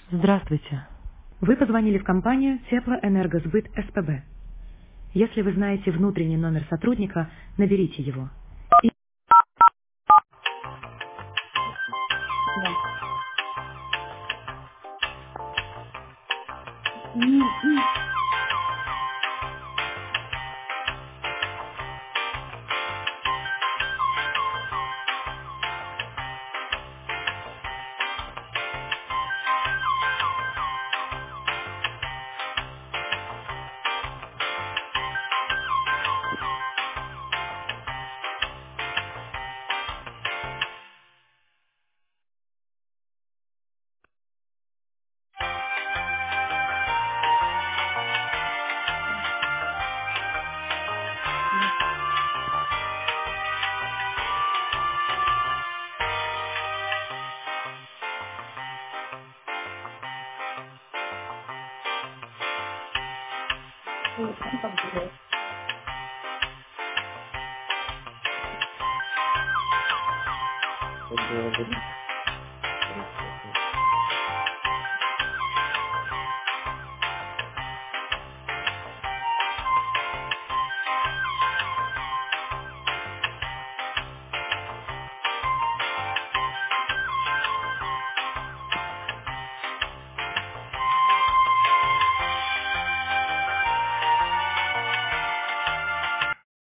Здравствуйте. Вы позвонили в компанию Теплоэнергосбыт СПБ. Если вы знаете внутренний номер сотрудника, наберите его. И- Да. М.